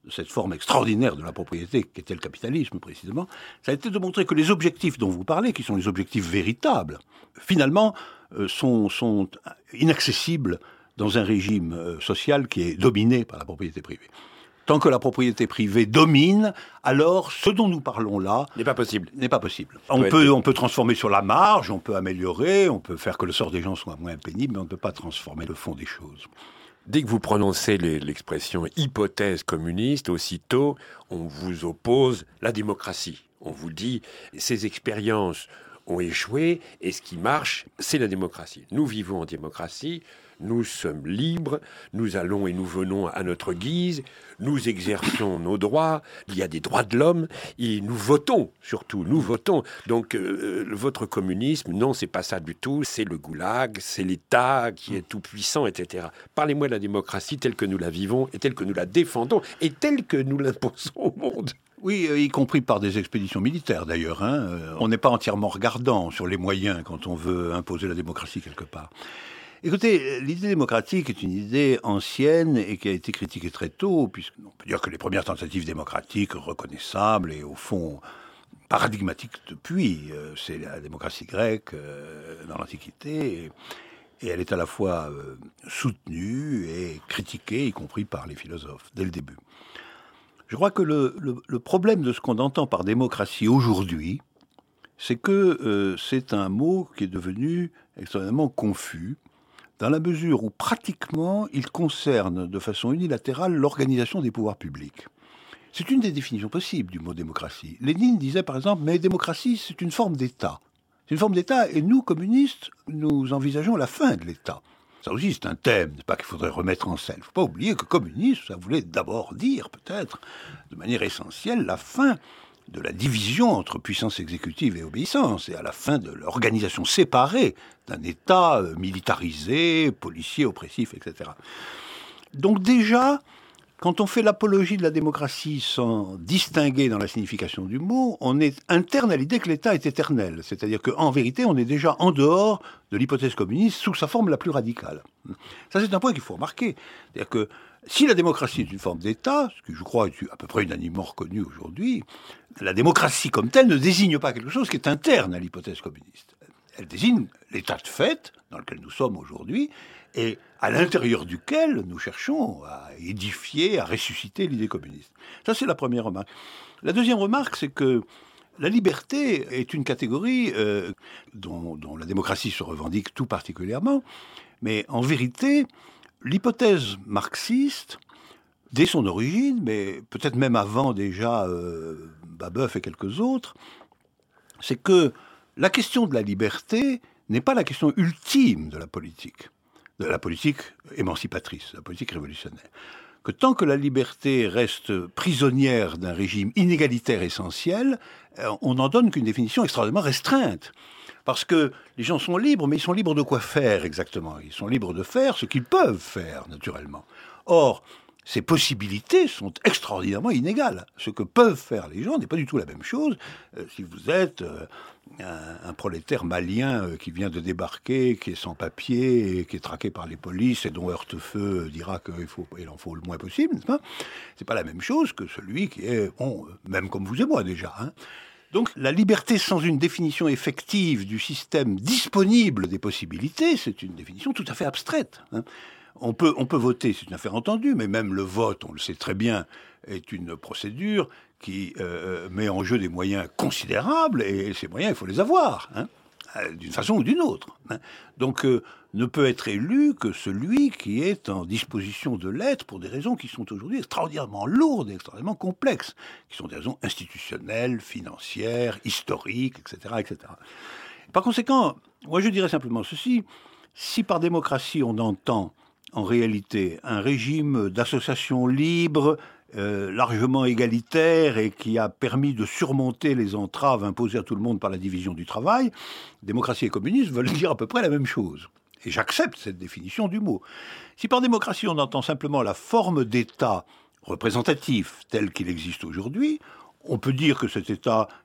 de cette forme extraordinaire de la propriété qu'était le capitalisme précisément, ça a été de montrer que les objectifs dont vous parlez, qui sont les objectifs véritables, finalement sont inaccessibles dans un régime social qui est dominé par la propriété privée. Tant que la propriété privée domine, alors ce dont nous parlons là n'est pas possible. On peut transformer sur la marge, on peut améliorer, on peut faire que le sort des gens soit moins pénible, mais on ne peut pas transformer le fond des choses. Dès que vous prononcez l'expression hypothèse communiste, aussitôt on vous oppose la démocratie. On vous dit ces expériences ont échoué et ce qui marche, c'est la démocratie. Nous vivons en démocratie. Nous sommes libres, nous allons et nous venons à notre guise, nous exerçons nos droits, il y a des droits de l'homme, et nous votons, surtout, nous votons. Donc, votre communisme, non, c'est pas ça du tout, c'est le goulag, c'est l'État qui est tout puissant, etc. Parlez-moi de la démocratie telle que nous la vivons, et telle que nous la défendons, et telle que nous l'imposons au monde. Oui, y compris par des expéditions militaires, d'ailleurs. On n'est pas entièrement regardant sur les moyens quand on veut imposer la démocratie quelque part. Écoutez, l'idée démocratique est une idée ancienne et qui a été critiquée très tôt, puisqu'on peut dire que les premières tentatives démocratiques reconnaissables et au fond paradigmatiques depuis, c'est la démocratie grecque dans l'Antiquité, et elle est à la fois soutenue et critiquée, y compris par les philosophes, dès le début. Je crois que le problème de ce qu'on entend par démocratie aujourd'hui, c'est que c'est un mot qui est devenu extrêmement confus, dans la mesure où pratiquement il concerne de façon unilatérale l'organisation des pouvoirs publics. C'est une des définitions possibles du mot démocratie. Lénine disait par exemple, mais démocratie c'est une forme d'État. C'est une forme d'État et nous, communistes, nous envisageons la fin de l'État. Ça aussi c'est un thème, c'est pas qu'il faudrait remettre en scène. Il ne faut pas oublier que communisme, ça voulait d'abord dire peut-être, de manière essentielle, la fin de la division entre puissance exécutive et obéissance, et à la fin de l'organisation séparée d'un État militarisé, policier, oppressif, etc. Donc déjà, quand on fait l'apologie de la démocratie sans distinguer dans la signification du mot, on est interne à l'idée que l'État est éternel. C'est-à-dire qu'en vérité, on est déjà en dehors de l'hypothèse communiste sous sa forme la plus radicale. Ça, c'est un point qu'il faut remarquer. C'est-à-dire que si la démocratie est une forme d'État, ce qui je crois est à peu près unanimement reconnu aujourd'hui, la démocratie comme telle ne désigne pas quelque chose qui est interne à l'hypothèse communiste. Elle désigne l'état de fait dans lequel nous sommes aujourd'hui et à l'intérieur duquel nous cherchons à édifier, à ressusciter l'idée communiste. Ça, c'est la première remarque. La deuxième remarque, c'est que la liberté est une catégorie dont la démocratie se revendique tout particulièrement, mais en vérité, l'hypothèse marxiste, dès son origine, mais peut-être même avant déjà Babeuf et quelques autres, c'est que la question de la liberté n'est pas la question ultime de la politique émancipatrice, de la politique révolutionnaire. Que tant que la liberté reste prisonnière d'un régime inégalitaire essentiel, on n'en donne qu'une définition extrêmement restreinte. Parce que les gens sont libres, mais ils sont libres de quoi faire exactement ? Ils sont libres de faire ce qu'ils peuvent faire, naturellement. Or, ces possibilités sont extraordinairement inégales. Ce que peuvent faire les gens n'est pas du tout la même chose. Si vous êtes un prolétaire malien qui vient de débarquer, qui est sans papier, qui est traqué par les polices et dont Hortefeux dira qu'il en faut le moins possible, n'est-ce pas ? C'est pas la même chose que celui qui est, même comme vous et moi déjà, Donc, la liberté sans une définition effective du système disponible des possibilités, c'est une définition tout à fait abstraite. On peut voter, c'est une affaire entendue, mais même le vote, on le sait très bien, est une procédure qui met en jeu des moyens considérables, et ces moyens, il faut les avoir, d'une façon ou d'une autre. Donc, ne peut être élu que celui qui est en disposition de l'être pour des raisons qui sont aujourd'hui extraordinairement lourdes et extraordinairement complexes, qui sont des raisons institutionnelles, financières, historiques, etc., etc. Par conséquent, moi je dirais simplement ceci, si par démocratie on entend en réalité un régime d'association libre, largement égalitaire et qui a permis de surmonter les entraves imposées à tout le monde par la division du travail, démocratie et communisme veulent dire à peu près la même chose. Et j'accepte cette définition du mot. Si par démocratie on entend simplement la forme d'État représentatif tel qu'il existe aujourd'hui, on peut dire que cet État